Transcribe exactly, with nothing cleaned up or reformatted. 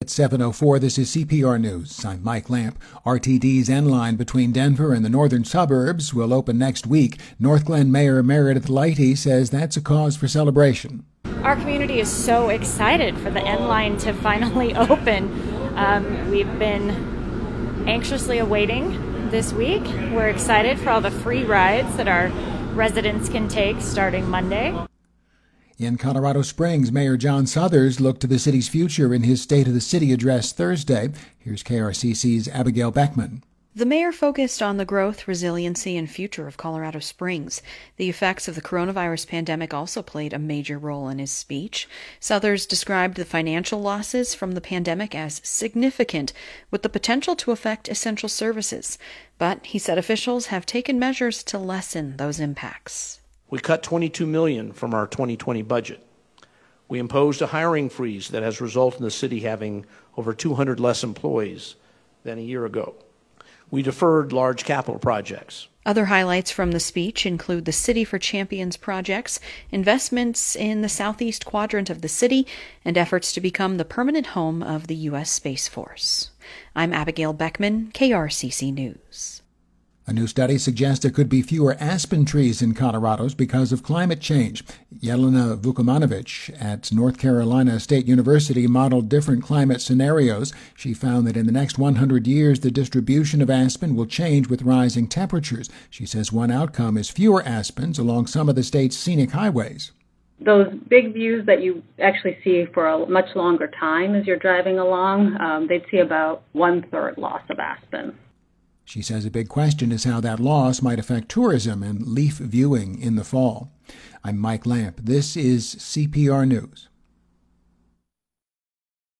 At seven oh four, this is C P R News. I'm Mike Lamp. R T D's N-Line between Denver and the northern suburbs will open next week. Northglenn Mayor Meredith Lighty says that's a cause for celebration. Our community is so excited for the N-Line to finally open. Um, we've been anxiously awaiting this week. We're excited for all the free rides that our residents can take starting Monday. In Colorado Springs, Mayor John Suthers looked to the city's future in his State of the City address Thursday. Here's K R C C's Abigail Beckman. The mayor focused on the growth, resiliency, and future of Colorado Springs. The effects of the coronavirus pandemic also played a major role in his speech. Suthers described the financial losses from the pandemic as significant, with the potential to affect essential services. But he said officials have taken measures to lessen those impacts. We cut twenty-two million dollars from our twenty twenty budget. We imposed a hiring freeze that has resulted in the city having over two hundred less employees than a year ago. We deferred large capital projects. Other highlights from the speech include the City for Champions projects, investments in the southeast quadrant of the city, and efforts to become the permanent home of the U S Space Force. I'm Abigail Beckman, K R C C News. A new study suggests there could be fewer aspen trees in Colorado because of climate change. Yelena Vukomanovic at North Carolina State University modeled different climate scenarios. She found that in the next one hundred years, the distribution of aspen will change with rising temperatures. She says one outcome is fewer aspens along some of the state's scenic highways. Those big views that you actually see for a much longer time as you're driving along, um, they'd see about one-third loss of aspen. She says a big question is how that loss might affect tourism and leaf viewing in the fall. I'm Mike Lamp. This is C P R News.